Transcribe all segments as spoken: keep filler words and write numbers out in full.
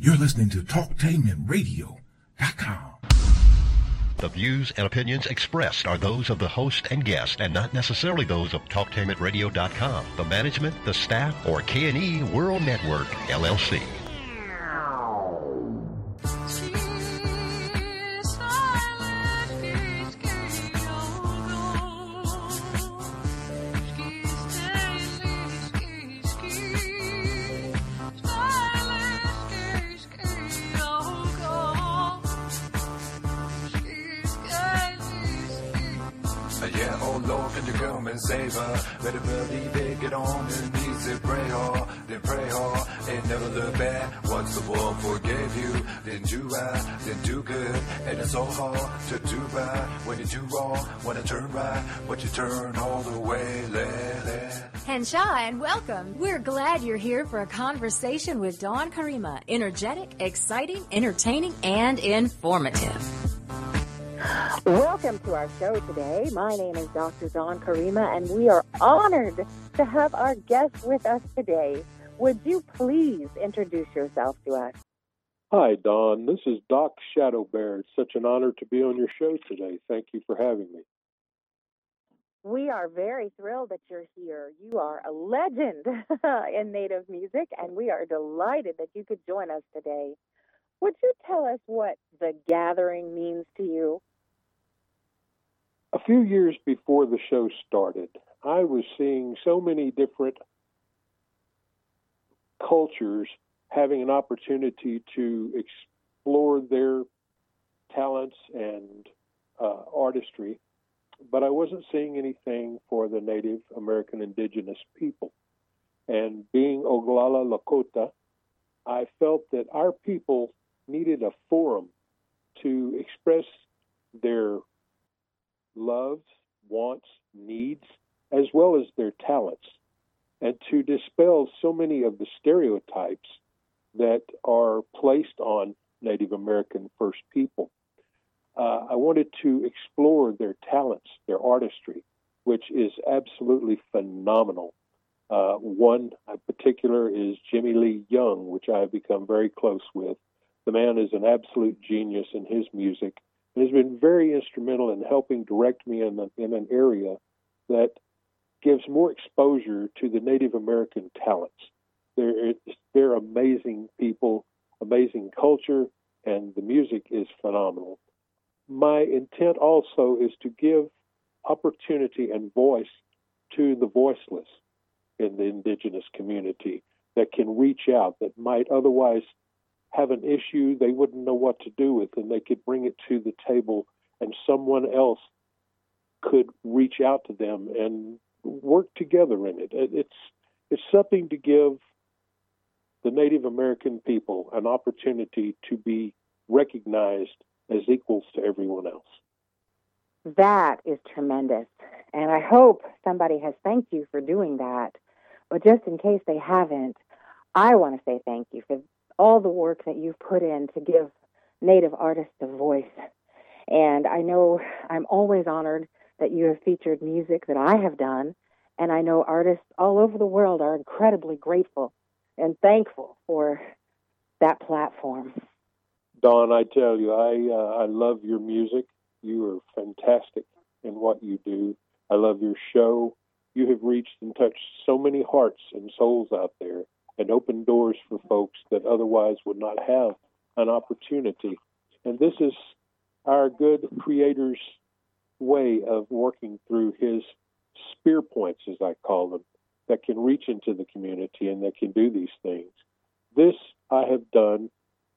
You're listening to talktainment radio dot com. The views and opinions expressed are those of the host and guest and not necessarily those of talktainment radio dot com, the management, the staff, or K and E World Network, L L C. Save her, better believe it, get on your knees and pray hard, then pray hard, and never look back. Once the world forgave you, then do right, then do good, and it's so hard to do right. When you do wrong, wanna turn right, but you turn all the way, let, let. Henshaw, and welcome. We're glad you're here for a conversation with Dawn Karima. Energetic, exciting, entertaining, and informative. Welcome to our show today. My name is Doctor Dawn Karima, and we are honored to have our guest with us today. Would you please introduce yourself to us? Hi, Dawn. This is Doc Shadow Bear. It's such an honor to be on your show today. Thank you for having me. We are very thrilled that you're here. You are a legend in Native music, and we are delighted that you could join us today. Would you tell us what the gathering means to you? A few years before the show started, I was seeing so many different cultures having an opportunity to explore their talents and uh, artistry, but I wasn't seeing anything for the Native American indigenous people. And being Oglala Lakota, I felt that our people needed a forum to express their loves, wants, needs, as well as their talents, and to dispel so many of the stereotypes that are placed on Native American First People. Uh, I wanted to explore their talents, their artistry, which is absolutely phenomenal. Uh, one in particular is Jimmy Lee Young, which I have become very close with. The man is an absolute genius in his music and has been very instrumental in helping direct me in, a, in an area that gives more exposure to the Native American talents. They're, they're amazing people, amazing culture, and the music is phenomenal. My intent also is to give opportunity and voice to the voiceless in the indigenous community that can reach out, that might otherwise have an issue they wouldn't know what to do with, and they could bring it to the table, and someone else could reach out to them and work together in it. It's it's something to give the Native American people an opportunity to be recognized as equals to everyone else. That is tremendous, and I hope somebody has thanked you for doing that. But just in case they haven't, I want to say thank you for all the work that you've put in to give Native artists a voice. And I know I'm always honored that you have featured music that I have done, and I know artists all over the world are incredibly grateful and thankful for that platform. Dawn, I tell you, I uh, I love your music. You are fantastic in what you do. I love your show. You have reached and touched so many hearts and souls out there and opened doors for folks that otherwise would not have an opportunity. And this is our good Creator's way of working through his spear points, as I call them, that can reach into the community and that can do these things. This I have done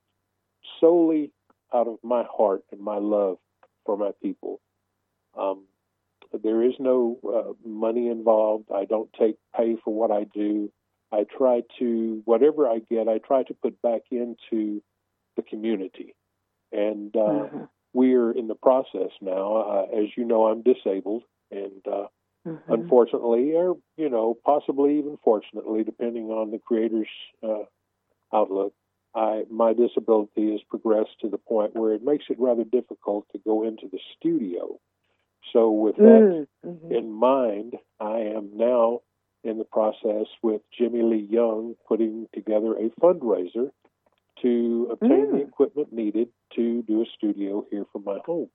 solely out of my heart and my love for my people. Um, there is no uh, money involved. I don't take pay for what I do. I try to, whatever I get, I try to put back into the community. And uh, mm-hmm. we are in the process now. Uh, as you know, I'm disabled. And uh, mm-hmm. unfortunately, or, you know, possibly even fortunately, depending on the Creator's uh, outlook, I, my disability has progressed to the point where it makes it rather difficult to go into the studio. So with that mm-hmm. in mind, I am now in the process with Jimmy Lee Young putting together a fundraiser to obtain Mm. the equipment needed to do a studio here from my home.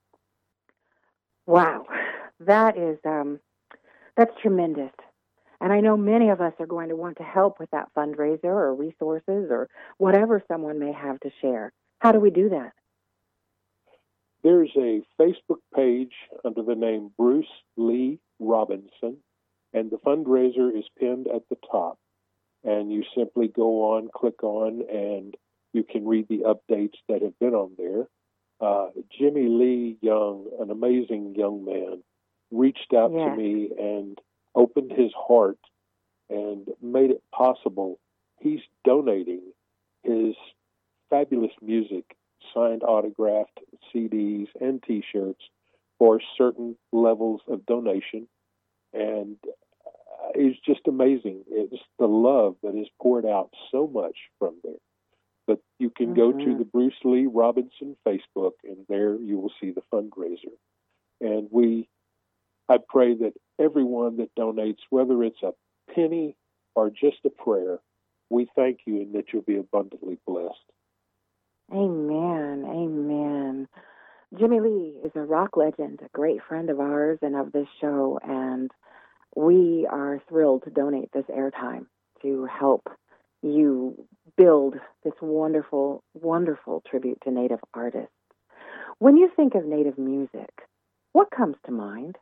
Wow, that is um, that's tremendous. And I know many of us are going to want to help with that fundraiser or resources or whatever someone may have to share. How do we do that? There's a Facebook page under the name Bruce Lee Robinson, and the fundraiser is pinned at the top. And you simply go on, click on, and you can read the updates that have been on there. Uh, Jimmy Lee Young, an amazing young man, reached out Yes. to me and opened his heart and made it possible. He's donating his fabulous music, signed autographed C Ds and T-shirts for certain levels of donation. And it's just amazing. It's the love that is poured out so much from there. But you can go Mhm. to the Bruce Lee Robinson Facebook, and there you will see the fundraiser. And we, I pray that everyone that donates, whether it's a penny or just a prayer, we thank you and that you'll be abundantly blessed. Amen. Amen. Jimmy Lee is a rock legend, a great friend of ours and of this show, and we are thrilled to donate this airtime to help you build this wonderful, wonderful tribute to Native artists. When you think of Native music, what comes to mind?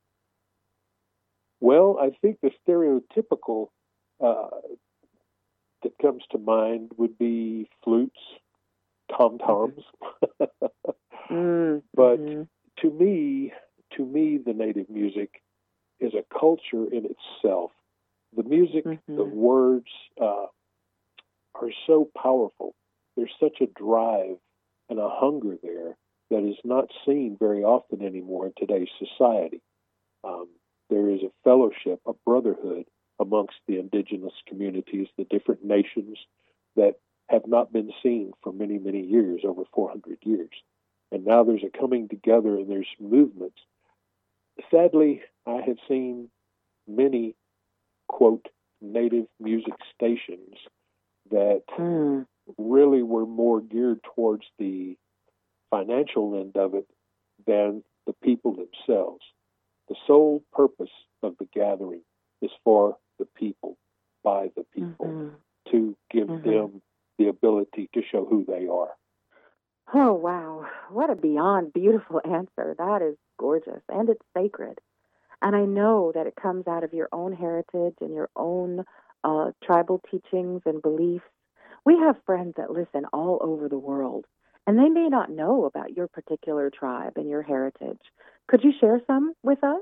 Well, I think the stereotypical uh, that comes to mind would be flutes, tom-toms. Mm, But mhm. to me, to me, the Native music is a culture in itself. The music, Mhm. the words uh, are so powerful. There's such a drive and a hunger there that is not seen very often anymore in today's society. Um, there is a fellowship, a brotherhood amongst the indigenous communities, the different nations that have not been seen for many, many years, over four hundred years. And now there's a coming together and there's movements. Sadly, I have seen many, quote, Native music stations that Mm. really were more geared towards the financial end of it than the people themselves. The sole purpose of the gathering is for the people, by the people, Mhm. to give Mhm. them the ability to show who they are. Oh, wow. What a beyond beautiful answer. That is gorgeous, and it's sacred. And I know that it comes out of your own heritage and your own uh, tribal teachings and beliefs. We have friends that listen all over the world, and they may not know about your particular tribe and your heritage. Could you share some with us?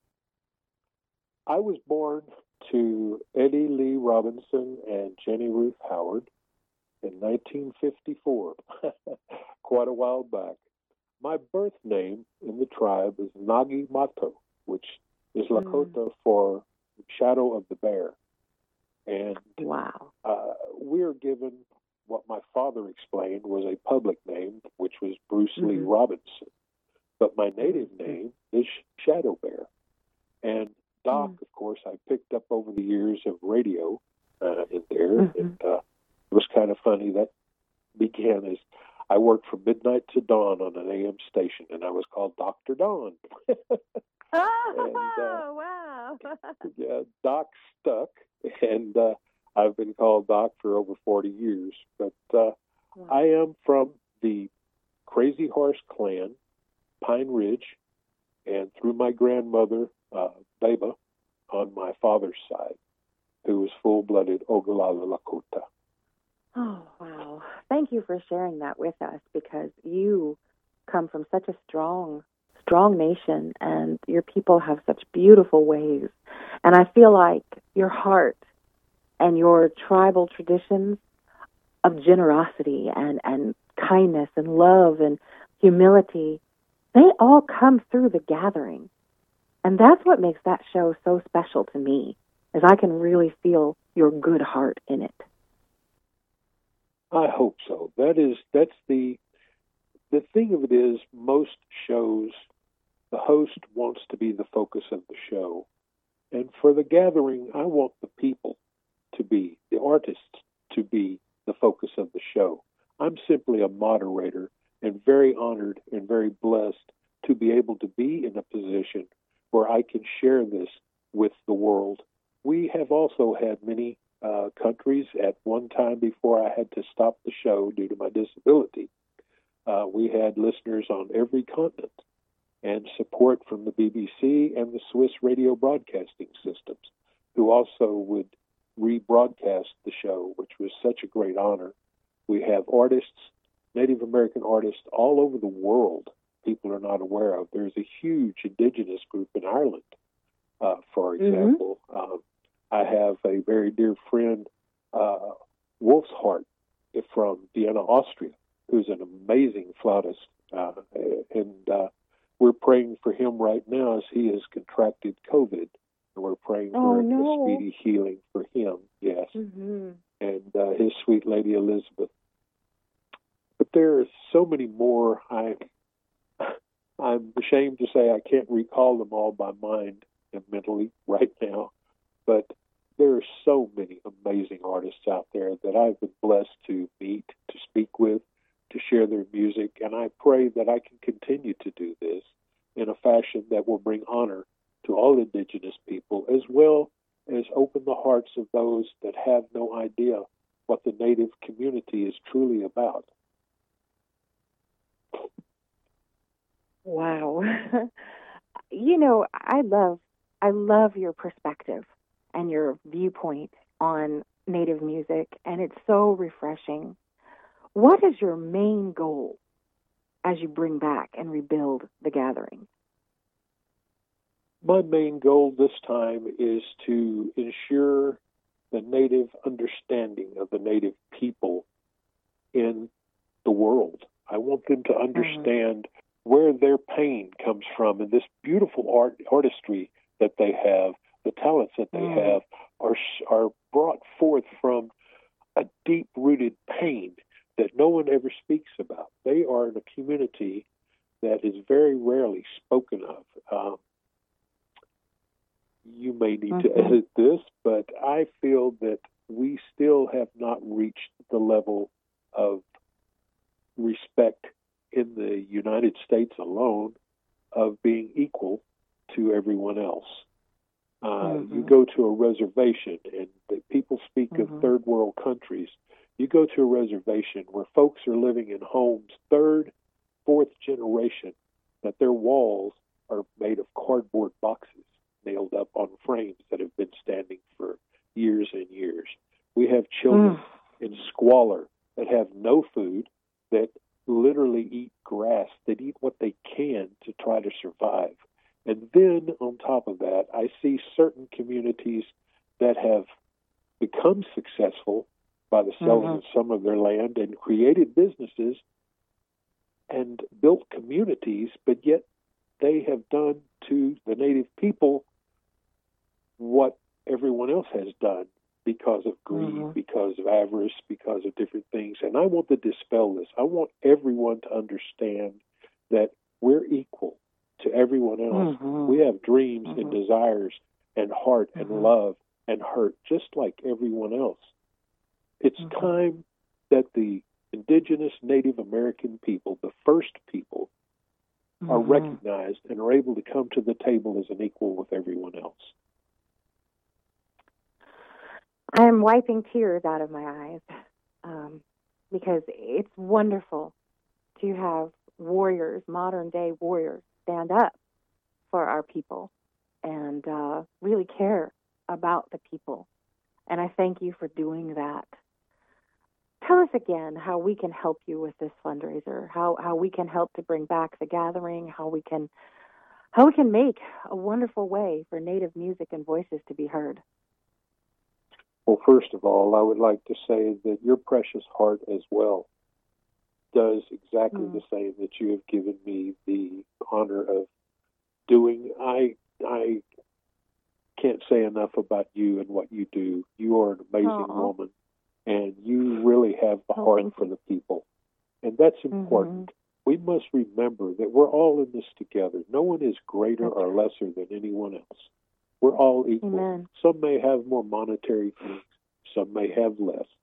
I was born to Eddie Lee Robinson and Jenny Ruth Howard in nineteen fifty-four, quite a while back. My birth name in the tribe is Nagi Mato, which is Lakota for shadow of the bear. And Wow. uh, we're given what my father explained was a public name, which was Bruce Lee Mhm. Robinson. But my native Mhm. name is Shadow Bear. And Doc, Mm. of course, I picked up over the years of radio uh, in there. Mhm. And uh, it was kind of funny. That began as I worked from midnight to dawn on an A M station, and I was called Doctor Dawn. Oh, And, uh, wow. yeah, Doc stuck, and uh, I've been called Doc for over forty years. But uh, Wow. I am from the Crazy Horse clan, Pine Ridge, and through my grandmother, uh, Beba, on my father's side, who was full-blooded Ogallala Lakota. Oh, wow. Thank you for sharing that with us, because you come from such a strong, strong nation, and your people have such beautiful ways. And I feel like your heart and your tribal traditions of generosity and, and kindness and love and humility, they all come through the gathering. And that's what makes that show so special to me, is I can really feel your good heart in it. I hope so. That is, that's the the thing of it is, most shows, the host wants to be the focus of the show. And for the gathering, I want the people to be, the artists to be the focus of the show. I'm simply a moderator and very honored and very blessed to be able to be in a position where I can share this with the world. We have also had many uh, countries at one time before I had to stop the show due to my disability. Uh, we had listeners on every continent and support from the B B C and the Swiss radio broadcasting systems, who also would rebroadcast the show, which was such a great honor. We have artists, Native American artists all over the world people are not aware of. There's a huge indigenous group in Ireland, uh, for example. Mm-hmm. Um, I have a very dear friend, uh, Wolf's Heart, from Vienna, Austria, who's an amazing flautist, uh, and uh, we're praying for him right now as he has contracted COVID, and we're praying oh, for no. a speedy healing for him, yes, mm-hmm. and uh, his sweet lady Elizabeth. But there are so many more. I, I'm ashamed to say I can't recall them all by mind and mentally right now, but there are so many amazing artists out there that I've been blessed to meet, to speak with, to share their music, and I pray that I can continue to do this in a fashion that will bring honor to all indigenous people, as well as open the hearts of those that have no idea what the Native community is truly about. Wow. You know, I love I love your perspective and your viewpoint on Native music, and it's so refreshing. What is your main goal as you bring back and rebuild the gathering? My main goal this time is to ensure the Native understanding of the Native people in the world. I want them to understand mm-hmm. where their pain comes from, and this beautiful art artistry that they have, the talents that they mm. have, are are brought forth from a deep-rooted pain that no one ever speaks about. They are in a community that is very rarely spoken of. Um, you may need mm-hmm. to edit this, but I feel that we still have not reached the level of respect in the United States alone of being equal to everyone else. Uh, mm-hmm. You go to a reservation, and the people speak mm-hmm. of third world countries. You go to a reservation where folks are living in homes, third, fourth generation, that their walls are made of cardboard boxes nailed up on frames that have been standing for years and years. We have children mm. in squalor that have no food, that literally eat grass, that eat what they can to try to survive. And then on top of that, I see certain communities that have become successful by the selling mm-hmm. of some of their land and created businesses and built communities, but yet they have done to the Native people what everyone else has done because of greed, mm-hmm. because of avarice, because of different things. And I want to dispel this. I want everyone to understand that we're equal to everyone else. Mm-hmm. We have dreams mm-hmm. and desires and heart mm-hmm. and love and hurt, just like everyone else. It's mm-hmm. time that the indigenous Native American people, the first people, mm-hmm. are recognized and are able to come to the table as an equal with everyone else. I am wiping tears out of my eyes um, because it's wonderful to have warriors, modern-day warriors, stand up for our people and uh, really care about the people. And I thank you for doing that. Tell us again how we can help you with this fundraiser, how, how we can help to bring back the gathering, how we can how we can make a wonderful way for Native music and voices to be heard. Well, first of all, I would like to say that your precious heart as well does exactly mm. the same that you have given me the honor of doing. I I can't say enough about you and what you do. You are an amazing Aww. woman, and you really have the oh, heart for the people. And that's important. Mm-hmm. We must remember that we're all in this together. No one is greater that's or lesser than anyone else. We're all equal. Amen. Some may have more monetary things. Some may have less.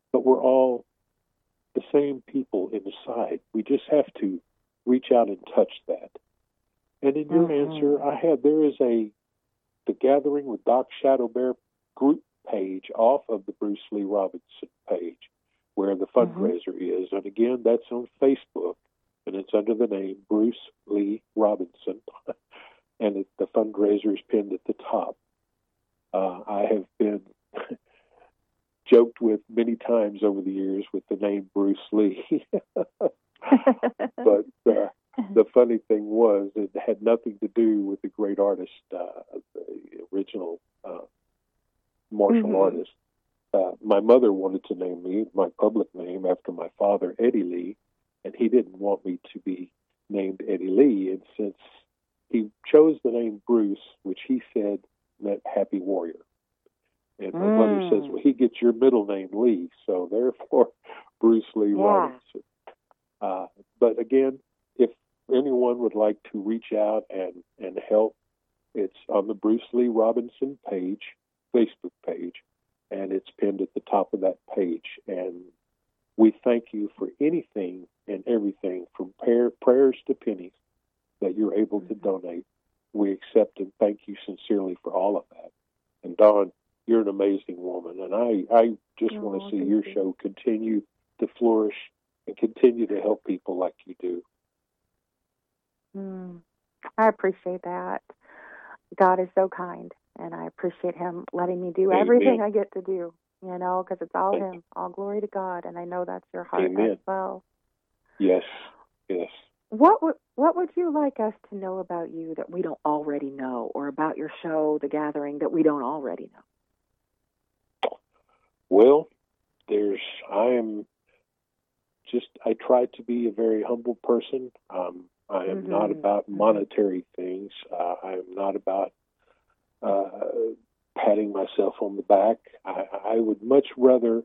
but we're all the same people inside. We just have to reach out and touch that. And in your Mm-hmm. answer, I have, there is a, the Gathering with Doc Shadow Bear group page off of the Bruce Lee Robinson page where the fundraiser mm-hmm. is. And again, that's on Facebook, and it's under the name Bruce Lee Robinson. And it, the fundraiser is pinned at the top. Uh, I have been joked with many times over the years with the name Bruce Lee. But uh, the funny thing was, it had nothing to do with the great artist, uh, the original uh, martial mm-hmm. artist. Uh, my mother wanted to name me my public name after my father, Eddie Lee, and he didn't want me to be named Eddie Lee. And since he chose the name Bruce, which he said meant happy warrior. And my mm. mother says, well, he gets your middle name, Lee, so therefore Bruce Lee yeah. Robinson. Uh, but again, if anyone would like to reach out and, and help, it's on the Bruce Lee Robinson page, Facebook page, and it's pinned at the top of that page. And we thank you for anything and everything from prayer, prayers to pennies that you're able to donate. We accept and thank you sincerely for all of that. And Dawn, you're an amazing woman, and I, I just oh, want to see your you. show continue to flourish and continue to help people like you do. Mm, I appreciate that. God is so kind, and I appreciate him letting me do Amen. everything I get to do, you know, because it's all Thank him. You. All glory to God, and I know that's your heart Amen. as well. Yes, yes. What would what would you like us to know about you that we don't already know, or about your show, The Gathering, that we don't already know? Well, there's I am just I try to be a very humble person. Um, I am mm-hmm. not about monetary things. Uh, I am not about uh, patting myself on the back. I, I would much rather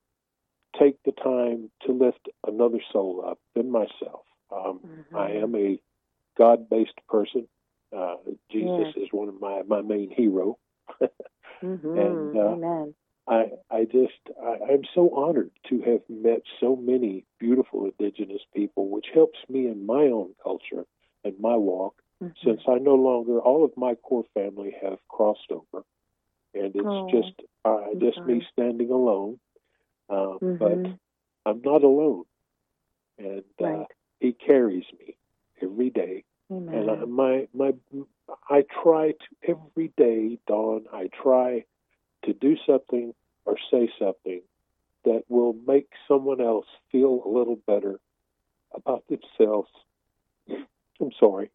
take the time to lift another soul up than myself. Um, mm-hmm. I am a God-based person. Uh, Jesus yeah. is one of my, my main hero. mm-hmm. And uh, Amen. I, I just, I, I'm so honored to have met so many beautiful indigenous people, which helps me in my own culture and my walk, mm-hmm. since I no longer, all of my core family have crossed over. And it's oh, just, uh, just sorry. me standing alone. Uh, mm-hmm. But I'm not alone. And right. uh, he carries me every day. Amen. And I, my, my, I try to, every day, Dawn, I try to do something or say something that will make someone else feel a little better about themselves. I'm sorry.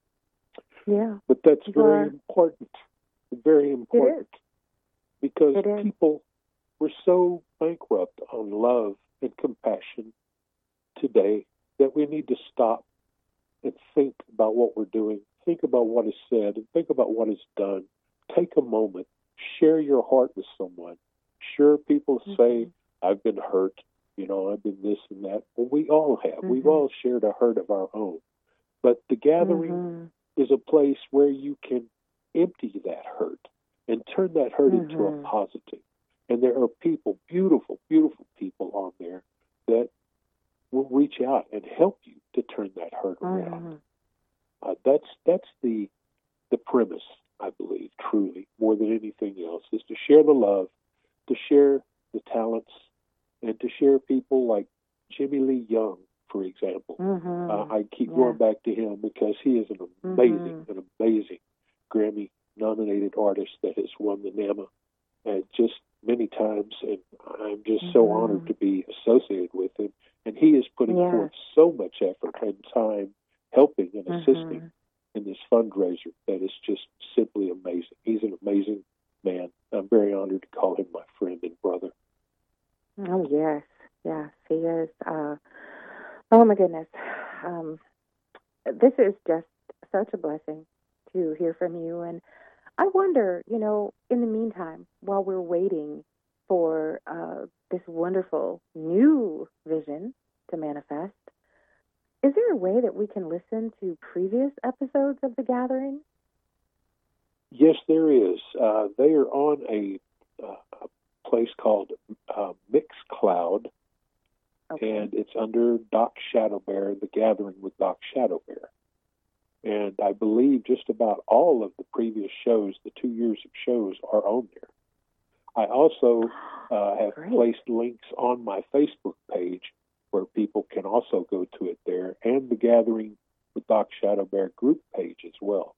Yeah. But that's you very are. important. Very important. Because people were so bankrupt on love and compassion today that we need to stop and think about what we're doing, think about what is said, and think about what is done. Take a moment. Share your heart with someone. Sure, people mm-hmm. say, I've been hurt, you know, I've been this and that. Well, we all have. Mm-hmm. We've all shared a hurt of our own. But the gathering mm-hmm. is a place where you can empty that hurt and turn that hurt mm-hmm. into a positive. And there are people, beautiful, beautiful people on there that will reach out and help you to turn that hurt around. Mm-hmm. Uh, that's that's the the premise, I believe, truly, more than anything else, is to share the love, to share the talents, and to share people like Jimmy Lee Young, for example. Mm-hmm. Uh, I keep yeah. going back to him because he is an amazing, mm-hmm. an amazing Grammy-nominated artist that has won the NAMA uh, just many times, and I'm just mm-hmm. so honored to be associated with him. And he is putting yeah. forth so much effort and time helping and assisting mm-hmm. in this fundraiser that is just simply amazing. He's an amazing man. I'm very honored to call him my friend and brother. Oh, yes. Yes, he is. Uh, oh, my goodness. Um, this is just such a blessing to hear from you. And I wonder, you know, in the meantime, while we're waiting for uh, this wonderful new vision to manifest, is there a way that we can listen to previous episodes of The Gathering? Yes, there is. Uh, they are on a, uh, a place called uh, Mixcloud, okay. and it's under Doc Shadow Bear, The Gathering with Doc Shadow Bear. And I believe just about all of the previous shows, the two years of shows, are on there. I also uh, have Great. placed links on my Facebook page where people can also go to it there, and the Gathering with Doc Shadow Bear group page as well.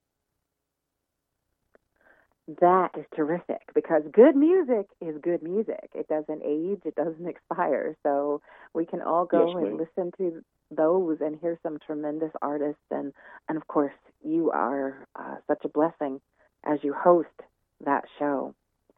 That is terrific, because good music is good music. It doesn't age, it doesn't expire. So we can all go yes, and listen to those and hear some tremendous artists. And, and of course, you are uh, such a blessing as you host that show.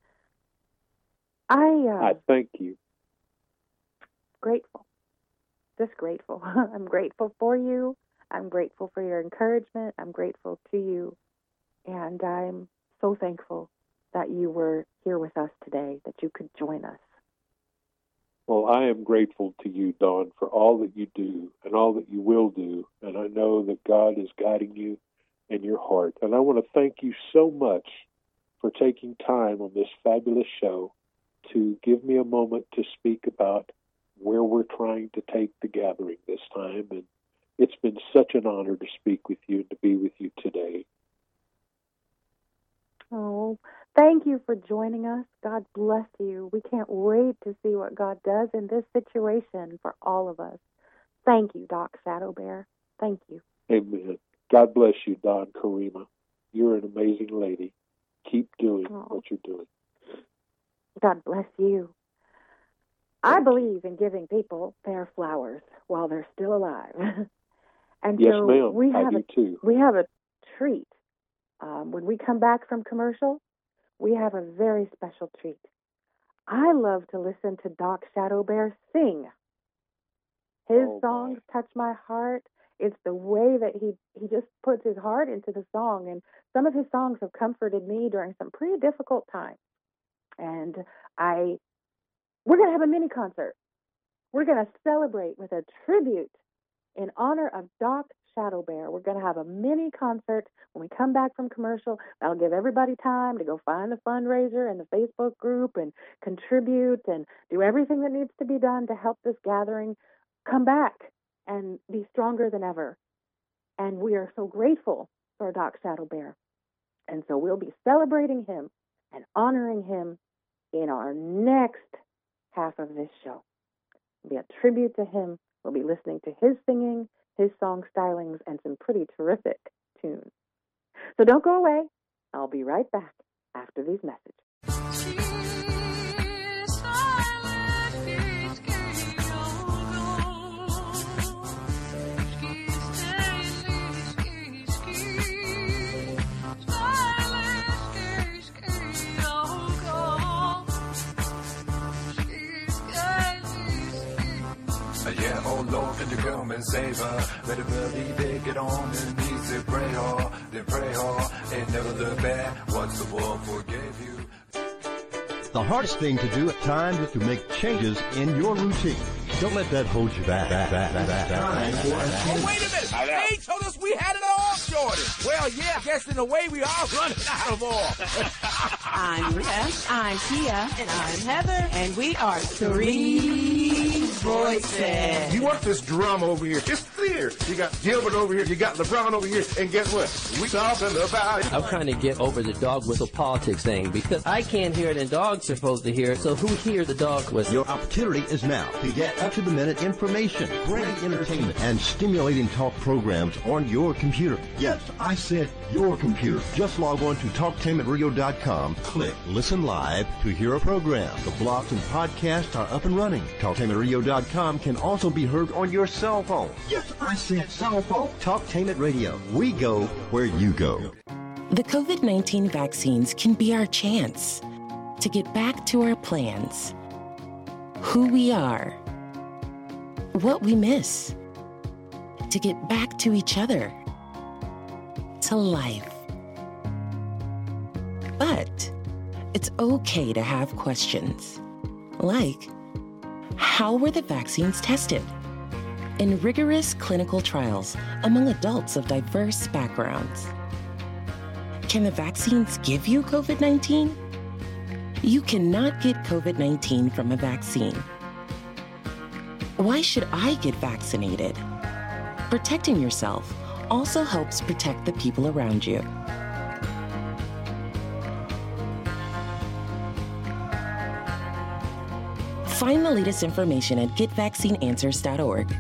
I, uh, I thank you. Grateful. Just grateful. I'm grateful for you. I'm grateful for your encouragement. I'm grateful to you. And I'm so thankful that you were here with us today, that you could join us. Well, I am grateful to you, Dawn, for all that you do and all that you will do. And I know that God is guiding you in your heart. And I want to thank you so much for taking time on this fabulous show to give me a moment to speak about where we're trying to take the gathering this time. And it's been such an honor to speak with you and to be with you today. Oh, thank you for joining us. God bless you. We can't wait to see what God does in this situation for all of us. Thank you, Doc Shadow Bear. Thank you. Amen. God bless you, Dawn Karima. You're an amazing lady. Keep doing oh. what you're doing. God bless you. I believe in giving people their flowers while they're still alive. and yes, so ma'am. We have I do a, too. We have a treat. Um, when we come back from commercial, we have a very special treat. I love to listen to Doc Shadow Bear sing. His oh, songs my. touch my heart. It's the way that he, he just puts his heart into the song. And some of his songs have comforted me during some pretty difficult times. And I, we're going to have a mini concert. We're going to celebrate with a tribute in honor of Doc Shadow Bear. We're going to have a mini concert when we come back from commercial. That'll give everybody time to go find the fundraiser and the Facebook group and contribute and do everything that needs to be done to help this gathering come back and be stronger than ever. And we are so grateful for Doc Shadow Bear. And so we'll be celebrating him and honoring him in our next half of this show. It'll be a tribute to him. We'll be listening to his singing, his song stylings, and some pretty terrific tunes. So don't go away. I'll be right back after these messages. Yeah, oh Lord, can you come and save her? Better believe it, get on your knees and pray hard, then pray hard, and never look back. Once the world forgave you. The hardest thing to do at times is to make changes in your routine. Don't let that hold you back. back, back, back, back, back. Oh, wait a minute. They told us we had it all sorted. Well, yeah, I guess in a way we are running out of oil. I'm Rita, I'm Tia, and I'm Heather, and we are Three Voices. You want this drama over here? It's clear. You got Gilbert over here, you got LeBron over here, and guess what? We talking about it. I'm trying to get over the dog whistle politics thing because I can't hear it and dogs are supposed to hear it, so who hears the dog whistle? Your opportunity is now to get up-to-the-minute information, great entertainment, and stimulating talk programs on your computer. Yes, I said your computer. Just log on to talktainment radio dot com, click Listen Live to hear a program. The blogs and podcasts are up and running. talktainment radio dot com can also be heard on your cell phone. Yes, I said cell phone. Talktainment Radio. We go where you go. The COVID nineteen vaccines can be our chance to get back to our plans, who we are, what we miss, to get back to each other, to life. But it's okay to have questions, like, how were the vaccines tested? In rigorous clinical trials among adults of diverse backgrounds. Can the vaccines give you COVID nineteen? You cannot get COVID nineteen from a vaccine. Why should I get vaccinated? Protecting yourself also helps protect the people around you. Find the latest information at get vaccine answers dot org.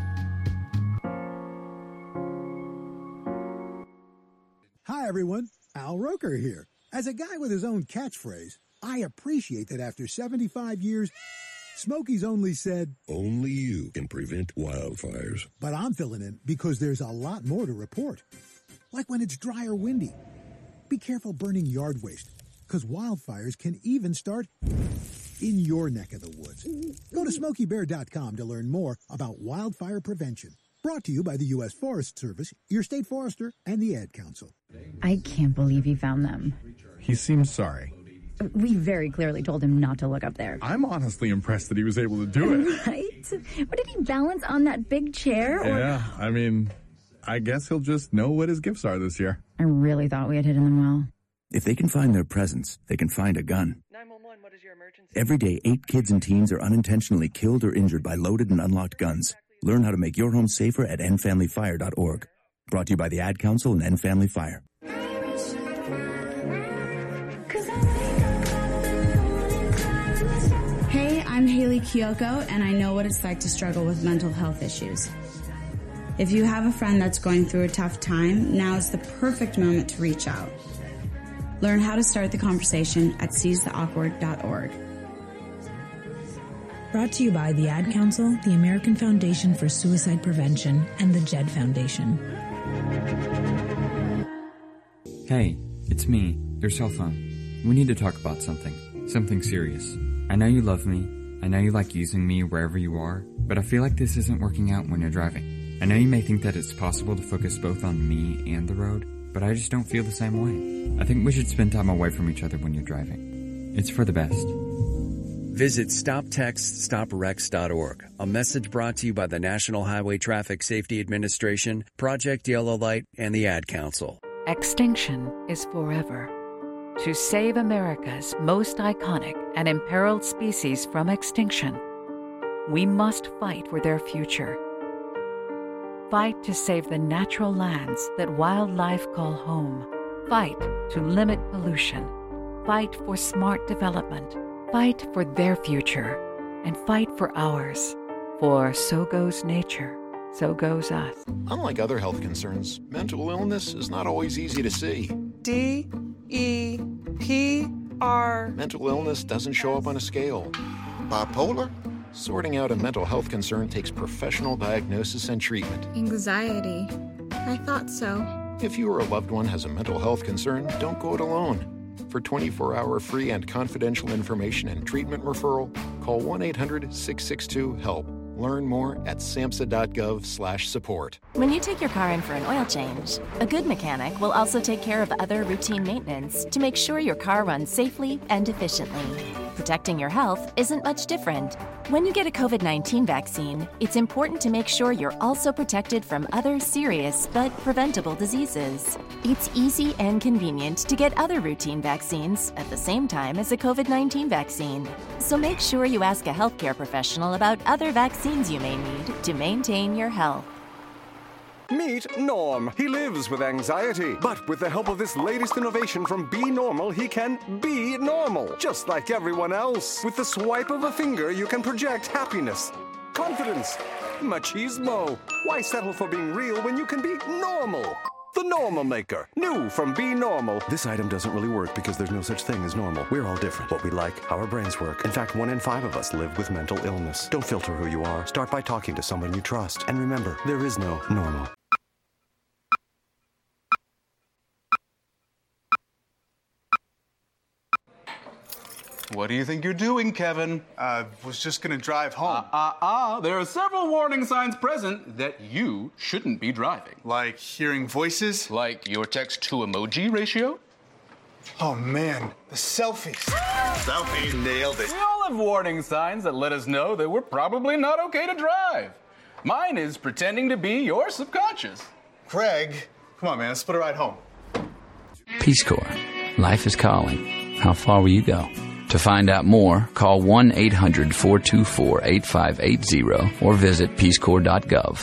Hi, everyone. Al Roker here. As a guy with his own catchphrase, I appreciate that after seventy-five years, Smokey's only said, "Only you can prevent wildfires." But I'm filling in because there's a lot more to report. Like when it's dry or windy. Be careful burning yard waste, because wildfires can even start in your neck of the woods. Go to smokey bear dot com to learn more about wildfire prevention. Brought to you by the U S Forest Service, your state forester, and the Ad Council. I can't believe he found them. He seems sorry. We very clearly told him not to look up there. I'm honestly impressed that he was able to do it. Right? But did he balance on that big chair? Or... Yeah, I mean, I guess he'll just know what his gifts are this year. I really thought we had hidden them well. If they can find their presents, they can find a gun. Every day, eight kids and teens are unintentionally killed or injured by loaded and unlocked guns. Learn how to make your home safer at end family fire dot org. Brought to you by the Ad Council and End Family Fire. Hey, I'm Haley Kiyoko, and I know what it's like to struggle with mental health issues. If you have a friend that's going through a tough time, now is the perfect moment to reach out. Learn how to start the conversation at seize the awkward dot org. Brought to you by the Ad Council, the American Foundation for Suicide Prevention, and the Jed Foundation. Hey, it's me, your cell phone. We need to talk about something. Something serious. I know you love me. I know you like using me wherever you are, but I feel like this isn't working out when you're driving. I know you may think that it's possible to focus both on me and the road, but I just don't feel the same way. I think we should spend time away from each other when you're driving. It's for the best. Visit stop text stop wrecks dot org, a message brought to you by the National Highway Traffic Safety Administration, Project Yellow Light, and the Ad Council. Extinction is forever. To save America's most iconic and imperiled species from extinction, we must fight for their future. Fight to save the natural lands that wildlife call home. Fight to limit pollution. Fight for smart development. Fight for their future, and fight for ours. For so goes nature, so goes us. Unlike other health concerns, mental illness is not always easy to see. D E P R. Mental illness doesn't show up on a scale. Bipolar? Sorting out a mental health concern takes professional diagnosis and treatment. Anxiety. I thought so. If you or a loved one has a mental health concern, don't go it alone. For twenty-four hour free and confidential information and treatment referral, call one eight hundred six six two HELP. Learn more at samhsa dot gov slash support. When you take your car in for an oil change, a good mechanic will also take care of other routine maintenance to make sure your car runs safely and efficiently. Protecting your health isn't much different. When you get a COVID nineteen vaccine, it's important to make sure you're also protected from other serious but preventable diseases. It's easy and convenient to get other routine vaccines at the same time as a COVID nineteen vaccine. So make sure you ask a healthcare professional about other vaccines you may need to maintain your health. Meet Norm. He lives with anxiety, but with the help of this latest innovation from Be Normal, he can be normal, just like everyone else. With the swipe of a finger, you can project happiness, confidence, machismo. Why settle for being real when you can be normal? The Normal Maker. New from Be Normal. This item doesn't really work because there's no such thing as normal. We're all different. What we like, how our brains work. In fact, one in five of us live with mental illness. Don't filter who you are. Start by talking to someone you trust. And remember, there is no normal. What do you think you're doing, Kevin? I uh, was just gonna drive home. Ah, uh, ah, uh, there are several warning signs present that you shouldn't be driving. Like hearing voices? Like your text-to-emoji ratio? Oh, man, the selfies. Selfie, nailed it. We all have warning signs that let us know that we're probably not okay to drive. Mine is pretending to be your subconscious. Craig, come on, man, let's split a ride home. Peace Corps. Life is calling. How far will you go? To find out more, call one eight hundred four two four eight five eight zero or visit peace corps dot gov.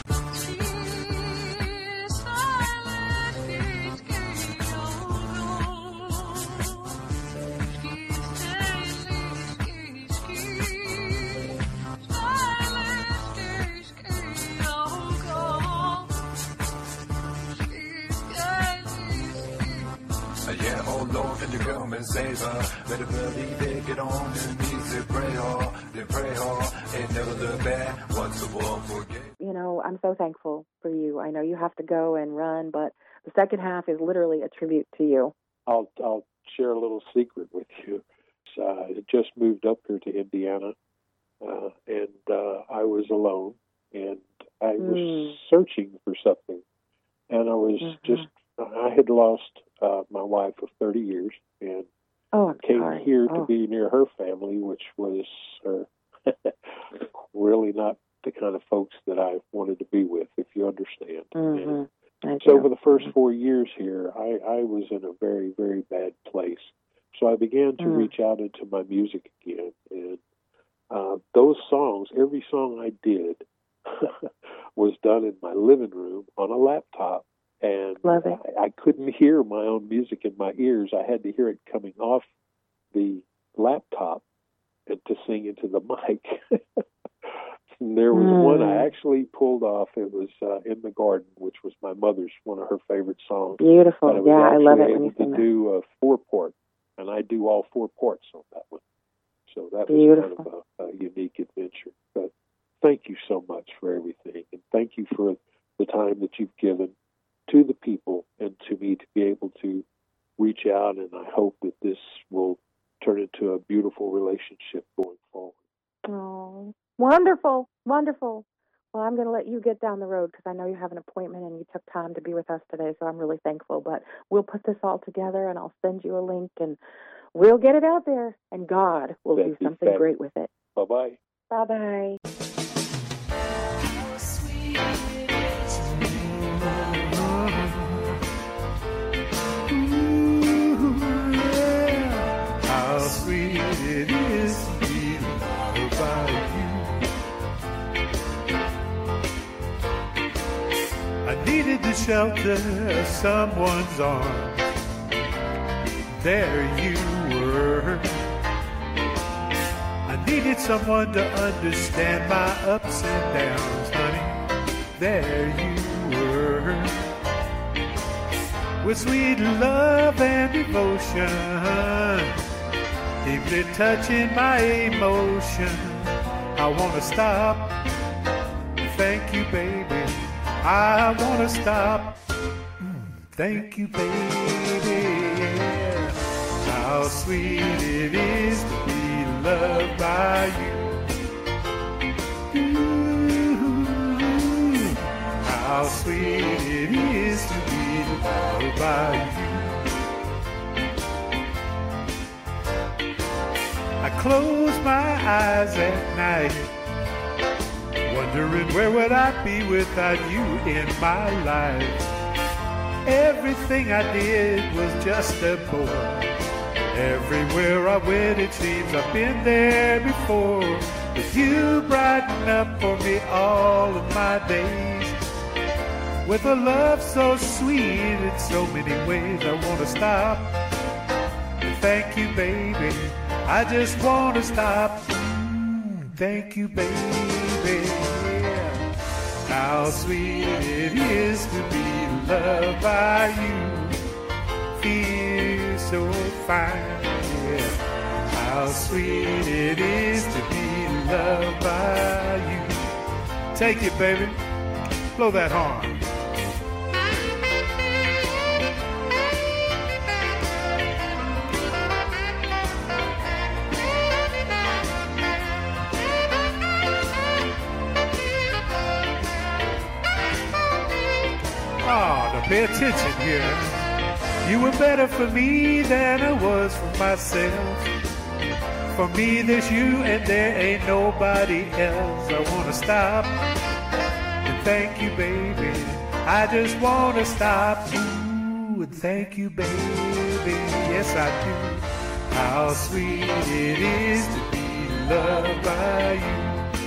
You know, I'm so thankful for you. I know you have to go and run, but the second half is literally a tribute to you. I'll I'll share a little secret with you. Uh, I just moved up here to Indiana, uh, and uh, I was alone, and I was Mm. searching for something, and I was Mhm. just I had lost uh, my wife of thirty years, and Oh, I'm came sorry. here to Oh. be near her family, which was uh, really not the kind of folks that I wanted to be with, if you understand. Mhm. I So do. over the first four years here, I, I was in a very, very bad place. So I began to Mm. reach out into my music again. And uh, those songs, every song I did was done in my living room on a laptop. And Love it. I, I couldn't hear my own music in my ears. I had to hear it coming off the laptop and to sing into the mic. And there was Mm. one I actually pulled off. It was uh, In the Garden, which was my mother's, one of her favorite songs. Beautiful. But I was Yeah, I actually love it able when you to sing that. do a four port, and I do all four ports on that one. So that was Beautiful. kind of a, a unique adventure. But thank you so much for everything, and thank you for the time that you've given to the people and to me to be able to reach out, and I hope that this will turn into a beautiful relationship going forward. Oh, wonderful, wonderful. Well, I'm going to let you get down the road because I know you have an appointment and you took time to be with us today, so I'm really thankful. But we'll put this all together, and I'll send you a link, and we'll get it out there, and God will That'd do be something fabulous. great with it. Bye-bye. Bye-bye. How sweet it is to be loved by you. I needed the shelter of someone's arms. There you were. I needed someone to understand my ups and downs, honey. There you were. With sweet love and devotion, deeply touching my emotion. I wanna stop. Thank you, baby. I wanna stop. Thank you, baby. Yeah. How sweet it is to be loved by you. Ooh, how sweet it is to be loved by you. I close my eyes at night, wondering where would I be without you in my life. Everything I did was just a bore. Everywhere I went, it seems I've been there before. But you brighten up for me all of my days. With a love so sweet in so many ways, I want to stop. Thank you, baby. I just want to stop. Thank you, baby. Yeah. How sweet it is to be loved by you. Feel so fine, yeah. How sweet it is to be loved by you. Take it, baby. Blow that horn. Oh, now pay attention here. You were better for me than I was for myself. For me, there's you and there ain't nobody else. I wanna stop and thank you, baby. I just wanna stop. Ooh, and thank you, baby. Yes, I do. How sweet it is to be loved by you.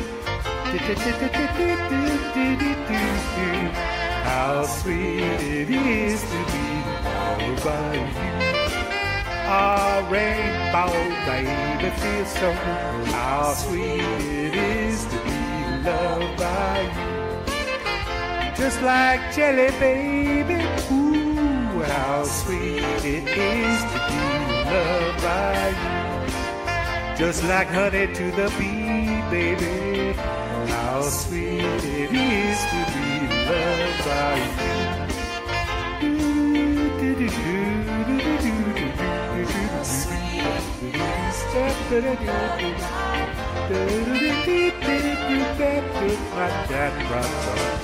How sweet it is to be loved by you. Ah, rainbow, baby, feels so. How sweet it is to be loved by you. Just like jelly, baby, ooh, how sweet it is to be loved by you. Just like honey to the bee, baby, how sweet it is to be loved by you. How sweet it is to be loved by you.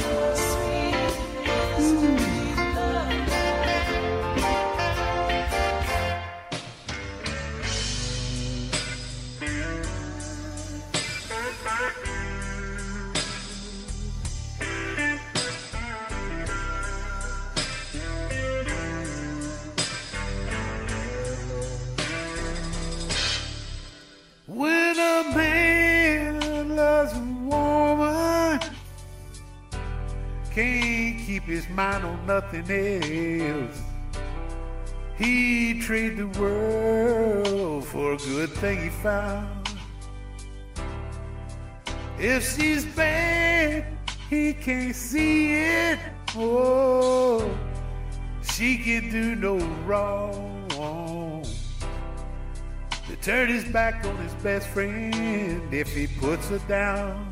When a man loves a woman, can't keep his mind on nothing else. He'd trade the world for a good thing he found. If she's bad, he can't see it. Oh, she can do no wrong. To turn his back on his best friend if he puts her down.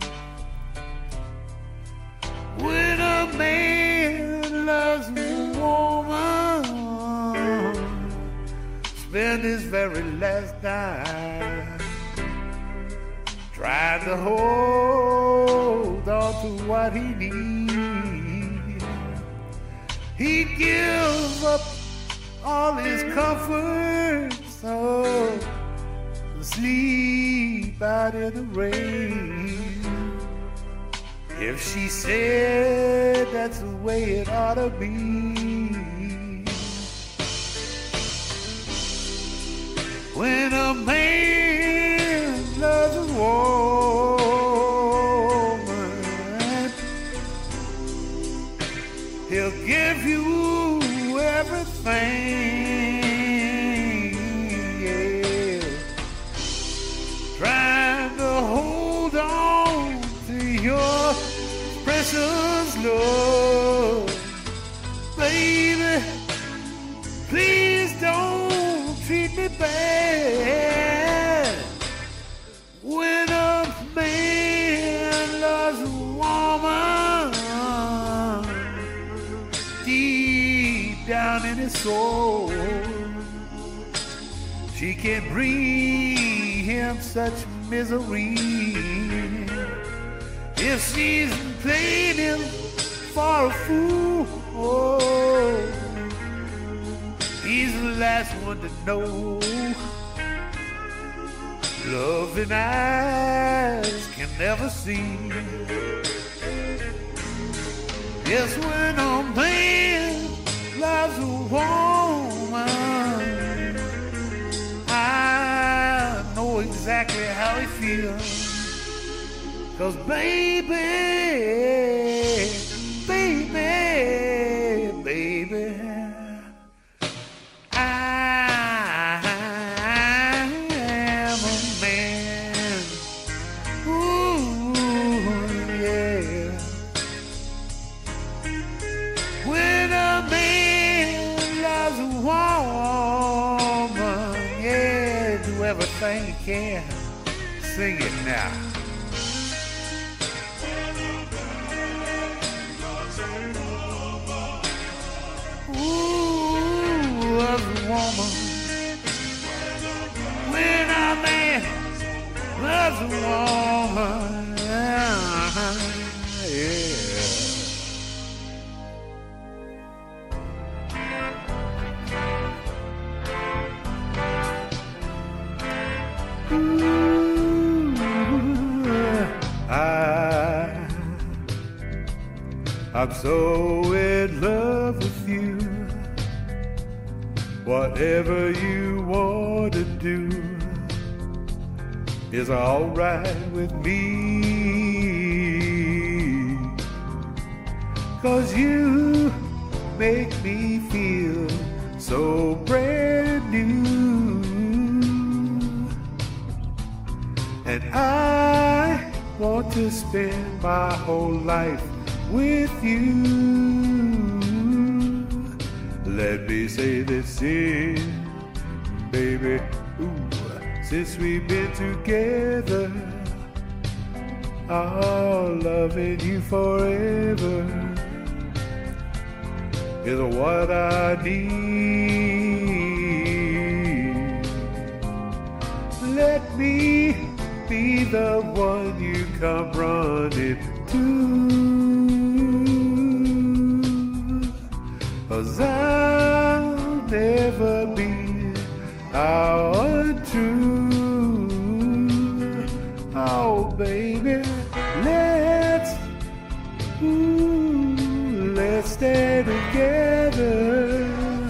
When a man loves a woman, spend his very last dime trying to hold on to what he needs. He gives up all his comforts, so sleep out in the rain. If she said that's the way it ought to be. When a man loves a woman, he'll give you everything. Trying to hold on to your precious love. Baby, please don't treat me bad. When a man loves a woman, deep down in his soul, she can bring him such misery. If she's playing him for a fool, oh, he's the last one to know. Loving eyes can never see. Yes, when a man loves a woman, I know exactly how he feels. 'Cause baby, baby, baby, I am a man. Ooh, yeah. When a man loves a woman, yeah, do everything he can. Sing it now. Ooh, loves a woman. When a man loves a woman, yeah. Ooh, I, I'm so in love with you. Whatever you want to do is all right with me. 'Cause you make me feel so brand new. And I want to spend my whole life with you. Let me say this in, baby, ooh, since we've been together, I'll loving you forever is what I need. Let me be the one you come running to. 'Cause I'll never be untrue. Oh, baby, let's, ooh, let's stay together.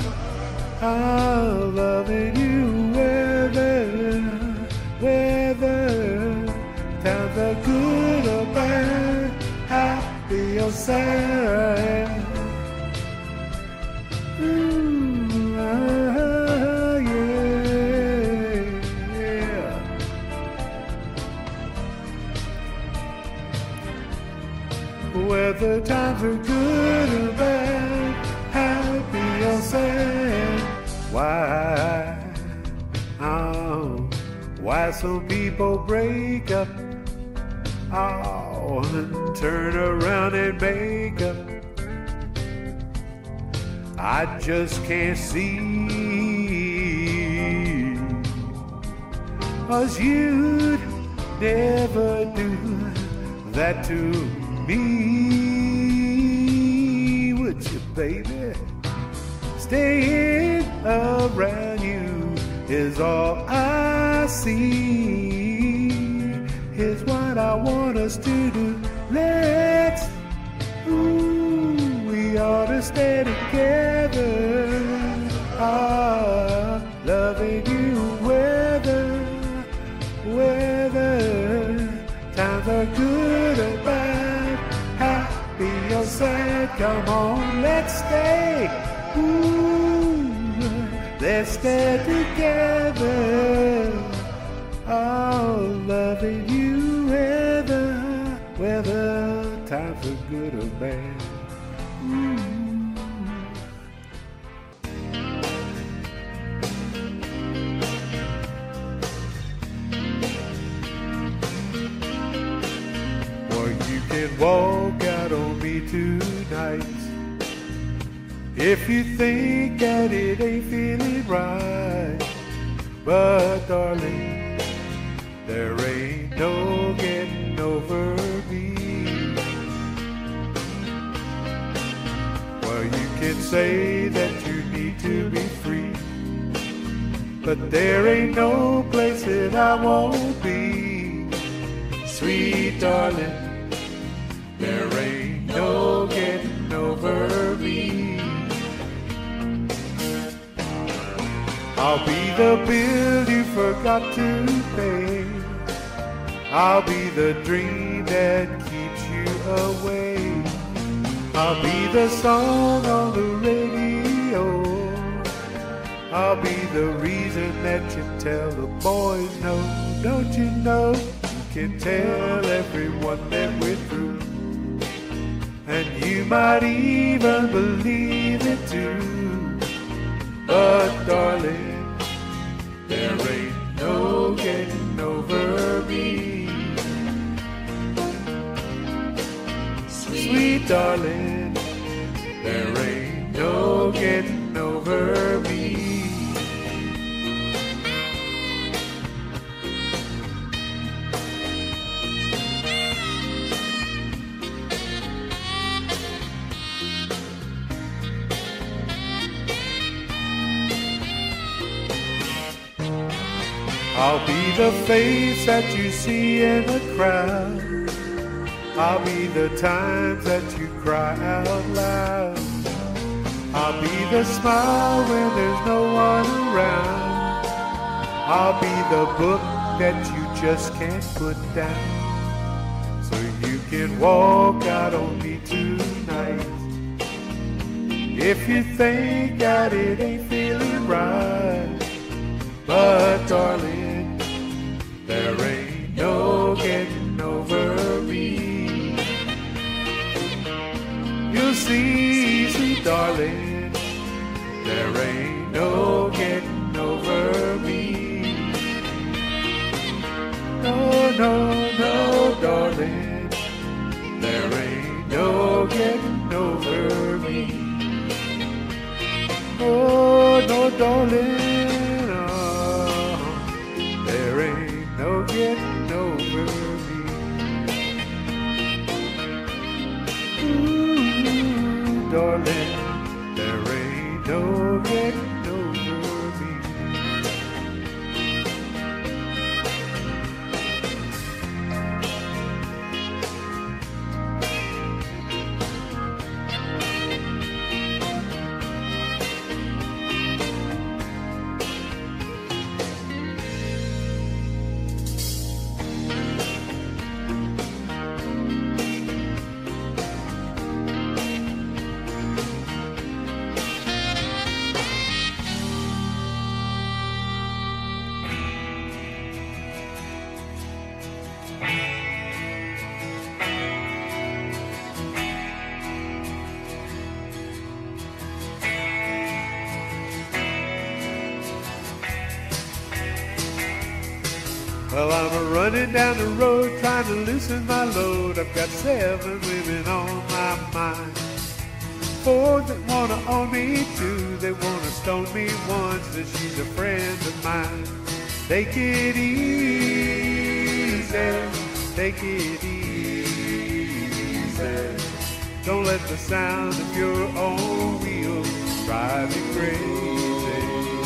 I'm loving you whether, whether times are good or bad, happy or sad. Ooh, ah, yeah, yeah. Whether times are good or bad, happy or sad. Why, oh, why some people break up, oh, and turn around and make up. I just can't see. 'Cause you'd never do that to me, would you, baby? Staying around you is all I see. Here's what I want us to do. Let's, ooh, we ought to stay together. Ah, loving you whether, whether times are good or bad, happy or sad. Come on, let's stay. Ooh, let's stay together. Oh, loving you whether, whether times are good or bad. Ooh. Well, you can walk out on me tonight if you think that it ain't feeling right. But darling, there ain't no getting over me. Well, you can say that you need to be free, but there ain't no place that I won't be. Sweet darling, there ain't no getting over me. I'll be the bill you forgot to pay. I'll be the dream that keeps you away. I'll be the song on the radio. I'll be the reason that you tell the boys no. Don't you know you can tell everyone that we're through, and you might even believe it too. But darling, there ain't no getting over me. Sweet darling, there ain't no getting over me. I'll be the face that you see in the crowd. I'll be the times that you cry out loud. I'll be the smile when there's no one around. I'll be the book that you just can't put down. So you can walk out on me tonight. If you think that it ain't feeling right. But darling, there ain't no getting over me. You'll see, sweet darling, there ain't no getting over me. No, no, no, darling, there ain't no getting over me. Oh, no, darling, oh, there ain't no getting over me. Ooh, darling, there ain't no getting over me. Well, I'm a running down the road trying to loosen my load. I've got seven women on my mind. Four that wanna own me, two they wanna stone me, one says she's a friend of mine. Take it easy, take it easy. Don't let the sound of your own wheels drive you crazy.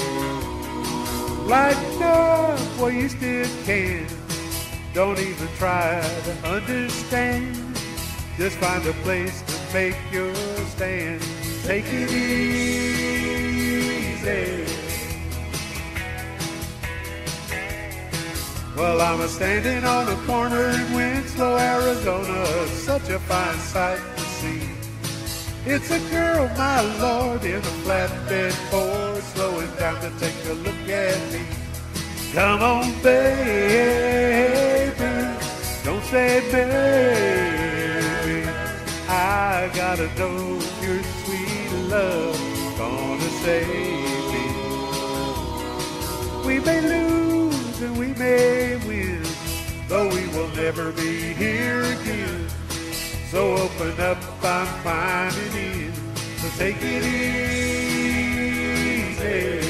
Lighten up while you still can. Don't even try to understand. Just find a place to make your stand. Take it easy. Well, I'm a standing on a corner in Winslow, Arizona. Such a fine sight to see. It's a girl, my lord, in a flatbed Ford, slowing down to take a look at me. Come on, baby, don't say baby. I gotta know your sweet love gonna save me. We may lose and we may win, though we will never be here again. So open up, I'm finding in. So take it easy.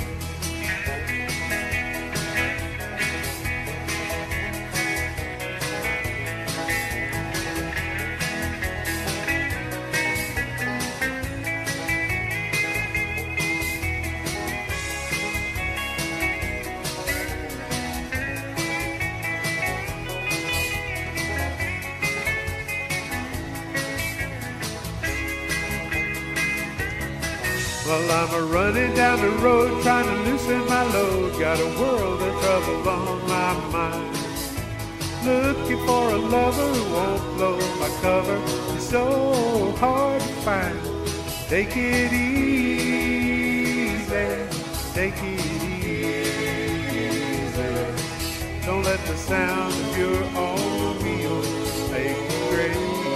Well, I'm a running down the road trying to loosen my load. Got a world of trouble on my mind. Looking for a lover who won't blow my cover. It's so hard to find. Take it easy. Take it easy. Don't let the sound of your own wheels make you crazy.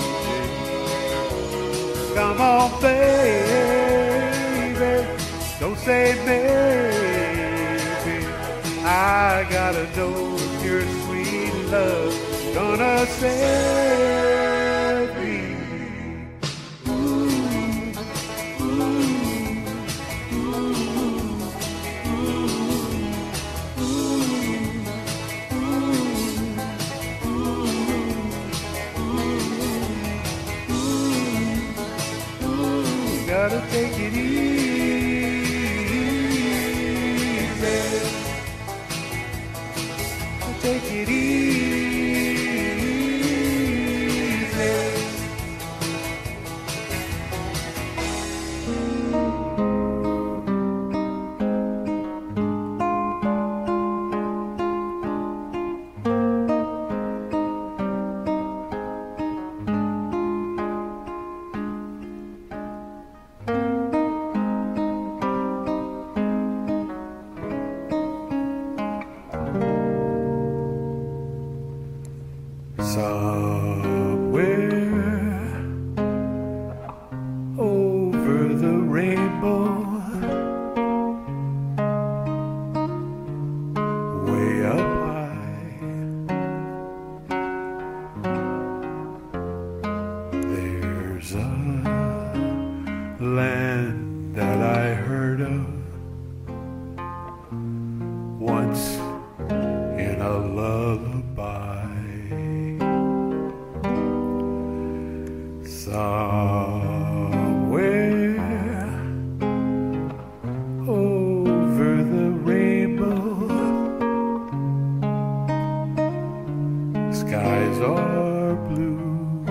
Come on, baby. Don't say maybe. I gotta know if your sweet love gonna save me. Ooh, ooh, ooh, ooh, gotta take it easy. Take it easy. land that I heard of once in a lullaby. Somewhere over the rainbow, skies are blue,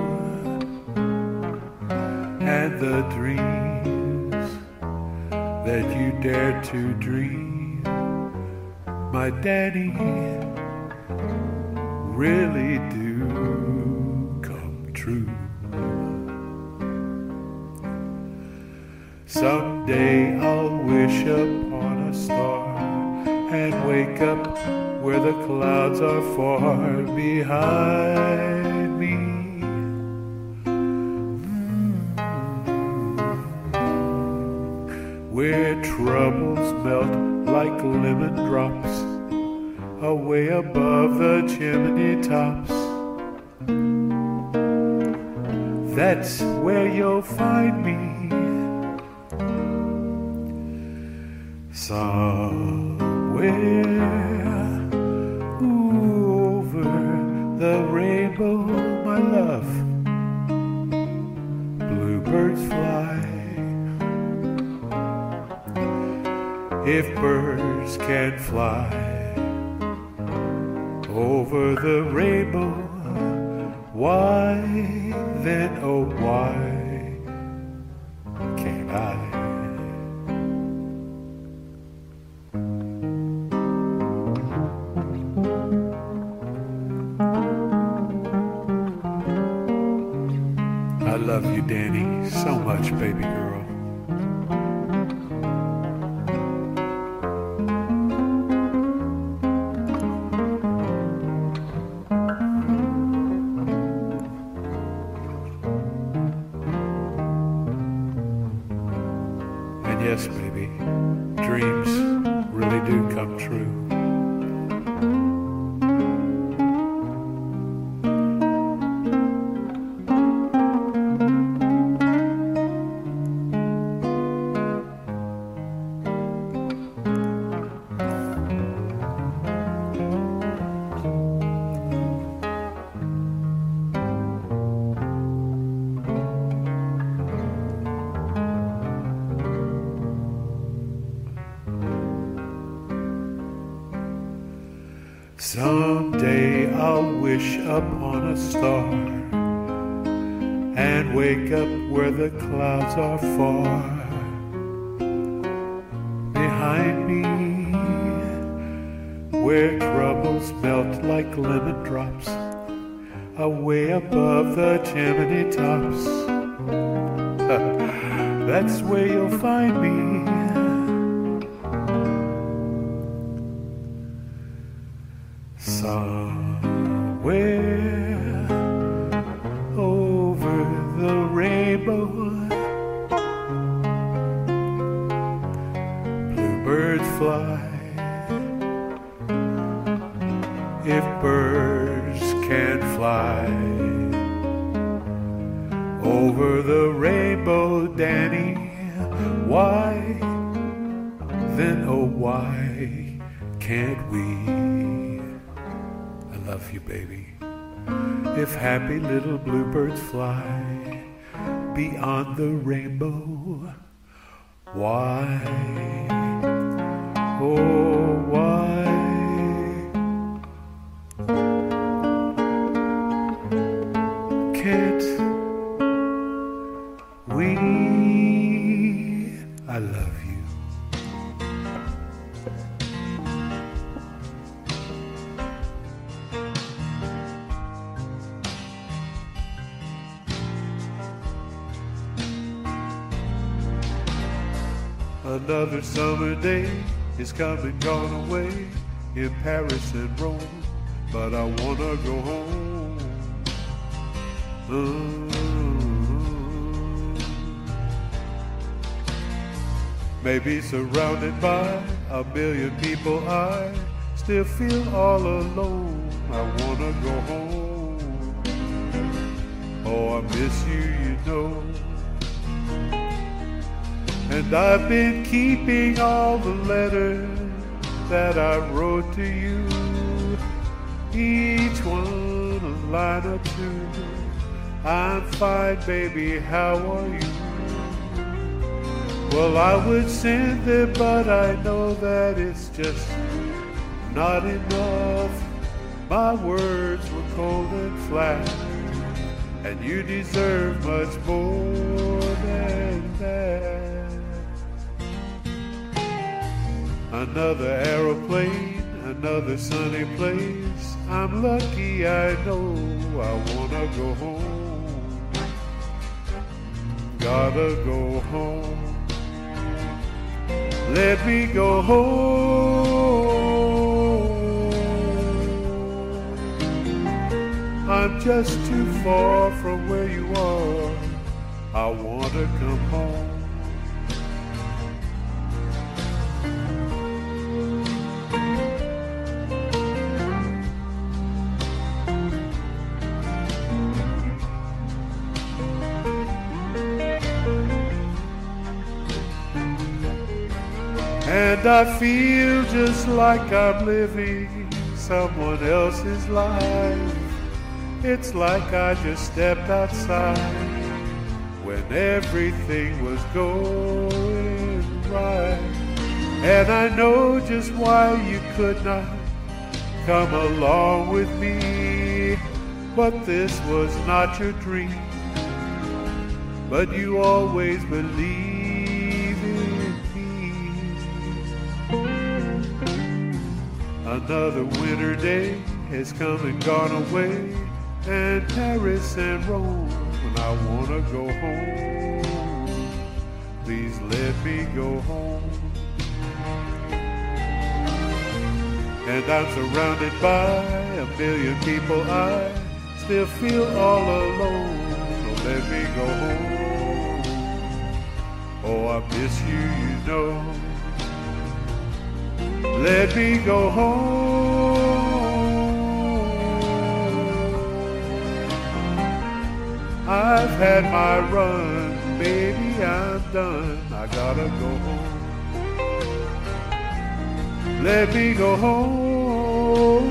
and the dreams that you dare to dream, my daddy, really do come true. Someday I'll wish upon a star and wake up where the clouds are far behind me. Where troubles melt like lemon drops away above the chimney tops. That's where you'll find me. Somewhere over the rainbow, my love, bluebirds fly. If birds can fly over the rainbow, why then, oh why can't I? I love you, Danny, so much, baby girl. And yes, baby, dreams really do come true. Someday I'll wish upon a star and wake up where the clouds are far behind me, where troubles melt like lemon drops away above the chimney tops. That's where you'll find me. Somewhere over the rainbow, bluebirds fly. If birds can fly over the rainbow, Danny, why then, oh why can't we? I love you, baby. If happy little bluebirds fly beyond the rainbow, why, oh why can't we? I love you. Another summer day is come and gone away in Paris and Rome, but I wanna go home. Mm-hmm. Maybe surrounded by a million people, I still feel all alone. I wanna go home. Oh, I miss you, you know. And I've been keeping all the letters that I wrote to you, each one a line or two. I'm fine, baby, how are you? Well, I would send them, but I know that it's just not enough. My words were cold and flat, and you deserve much more than that. Another aeroplane, another sunny place. I'm lucky, I know I wanna go home. Gotta go home. Let me go home. I'm just too far from where you are. I wanna come home. And I feel just like I'm living someone else's life. It's like I just stepped outside when everything was going right. And I know just why you could not come along with me. But this was not your dream, but you always believed. Another winter day has come and gone away, and Paris and Rome, and I wanna go home. Please let me go home. And I'm surrounded by a million people, I still feel all alone. So let me go home. Oh, I miss you, you know. Let me go home. I've had my run, baby, I'm done. I gotta go home. Let me go home.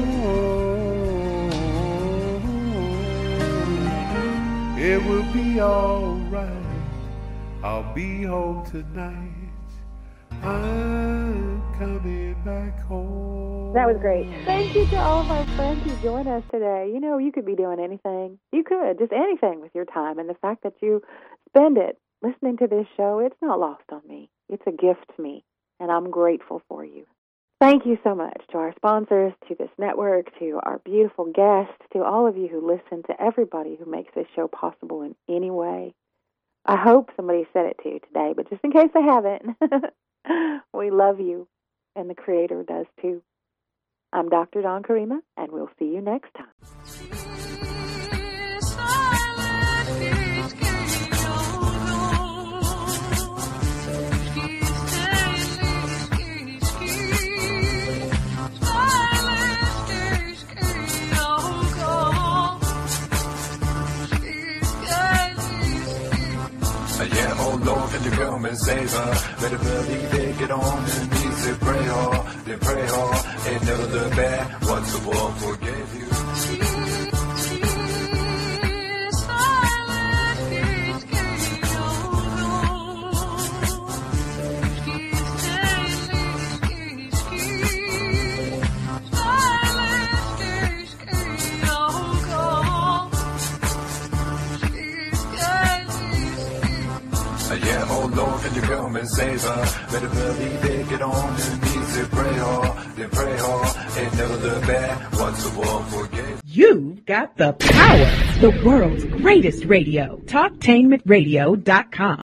It will be alright. I'll be home tonight. I'm coming back home. That was great. Thank you to all of our friends who joined us today. You know, you could be doing anything. You could, just anything with your time. And the fact that you spend it listening to this show, it's not lost on me. It's a gift to me, and I'm grateful for you. Thank you so much to our sponsors, to this network, to our beautiful guests, to all of you who listen, to everybody who makes this show possible in any way. I hope somebody said it to you today, but just in case they haven't, we love you, and the Creator does too. I'm Doctor Dawn Karima, and we'll see you next time. Yeah, oh Lord, can you come and save her? Better believe it, get on your knees and pray hard, then pray hard, and never look back. Once the world forgave you. Yeah, oh Lord, can you come and save her? Better believe it, get on your knees and pray hard, then pray hard, and never look back. Once the world forgave. You've got the power, the world's greatest radio, talk tainment radio dot com.